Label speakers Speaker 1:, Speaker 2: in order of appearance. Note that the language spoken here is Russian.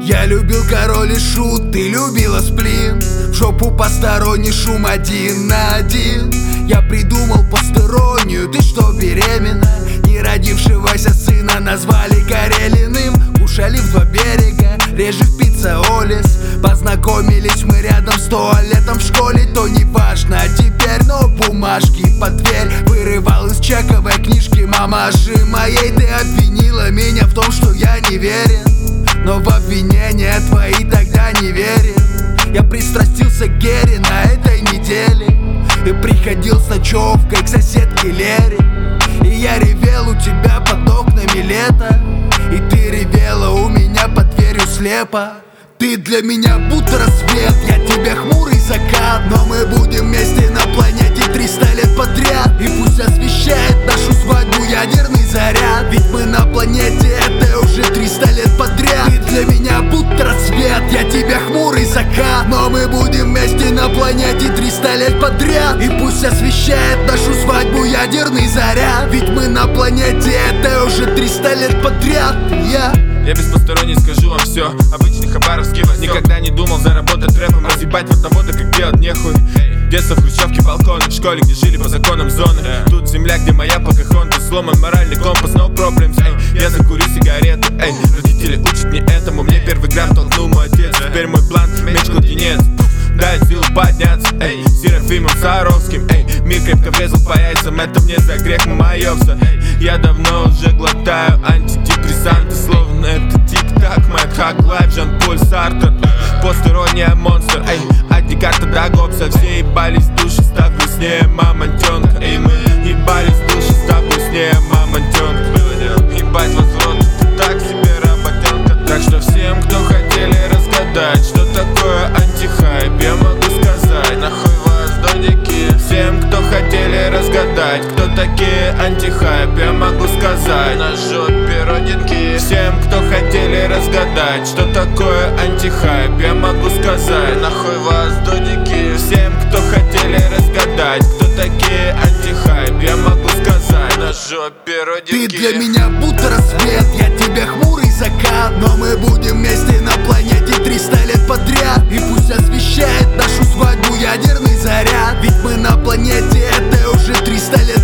Speaker 1: Я любил король и шут, ты любила сплин. В жопу посторонний шум один на один. Я придумал постеронию, ты что, беременна? Не родившегося сына назвали Карелиным. Кушали в два берега, реже в Пиццеолис. Познакомились мы рядом с туалетом в школе. То не важно теперь, но бумажки под дверь вырывал из чековой книжки мамаши моей. Ты обвинила меня в том, что я не верен, но в обвинения твои тогда не верил. Я пристрастился к Гере на этой неделе и приходил с ночевкой к соседке Лере. И я ревел у тебя под окнами лето, и ты ревела у меня под дверью слепо. Ты для меня будто рассвет, я тебе хмурый закат. Но мы будем вместе на планете 300 лет подряд. И пусть освещает нашу свадьбу ядерный заряд. Ведь мы на планете это уже 300 лет подряд. Ты для меня будто рассвет, я тебе хмурый закат. Но мы будем вместе на планете 300 лет подряд. И пусть освещает нашу свадьбу ядерный заряд. Ведь мы на планете это уже 300 лет подряд.
Speaker 2: Я без посторонней скажу вам все. Обычный хабаровский васёк. Никогда не думал заработать рэпом, разъебать водоводы, как делать нехуй. Детство в хрущевке, балконы, в школе, где жили по законам зоны. Тут земля, где моя Покахонтас. Сломан моральный компас, no problems, эй. Я закурю сигарету, эй. Родители учат мне этому, мне первый грамм толкнул мой отец. Теперь мой план, меч-кладенец, дает силу подняться, эй. Серафимом Саровским, эй. Мир крепко врезал по яйцам, это мне за грех маёвся, эй. Я давно уже глотаю антидепрессанты, словно это тик-так, Мэтт Хак Лайф, Жан-Поль Сартр. Посторонняя монстр, эй. От Декарта до Гоббса. Все ебались в душе, став грустнее мамонтенка. Эй, мы ебались в душе, став грустнее мамонтенка. Ебать вас в рот, это так себе работенка. Так что всем, кто хотели разгадать, что такое антихайп, я могу сказать: нахуй вас, додики. Всем, кто хотели разгадать, кто такие антихайп, я могу сказать: на жопе родинки. Всем, кто хотели разгадать, что такое антихайп, я могу сказать: нахуй вас, додики. Всем, кто хотели разгадать, кто такие антихайп, я могу сказать: на жопе родинки.
Speaker 1: Ты для меня будто рассвет, я тебе хмурый закат. Но мы будем вместе на планете 300 лет подряд. И пусть освещает нашу свадьбу ядерный заряд. Ведь мы на планете это уже 300 лет